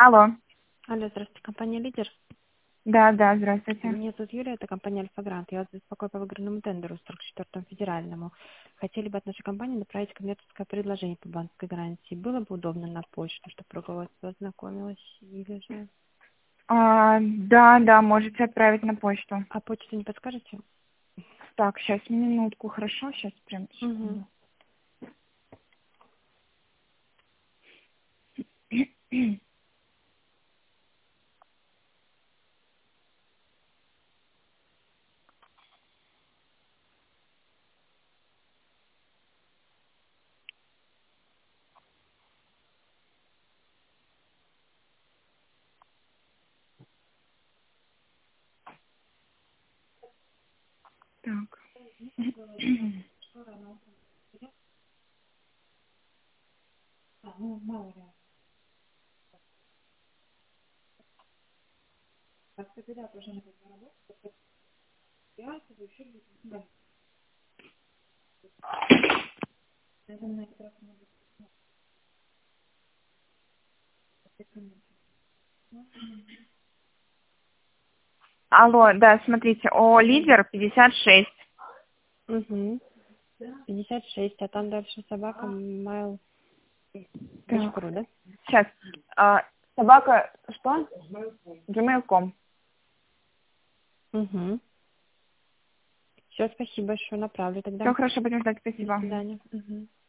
Алло. Алло, здравствуйте, компания «Лидер». Да, да, здравствуйте. Меня зовут Юлия, это компания «Альфа-Грант». Я вас беспокою по выигранному тендеру 44-му федеральному. Хотели бы от нашей компании направить коммерческое предложение по банковской гарантии. Было бы удобно на почту, чтобы руководство ознакомилось или же... Да, да, можете отправить на почту. А почту не подскажете? Так, сейчас минутку, хорошо? Сейчас прям Угу. секунду. Так. Алло, да, смотрите, лидер 56. Угу. 56, а там дальше собака mail.ru, Так, да? сейчас. Собака, что? Gmail.com. Угу. Все, спасибо большое, направлю тогда. Все хорошо, будем ждать, До спасибо. свидания. Угу.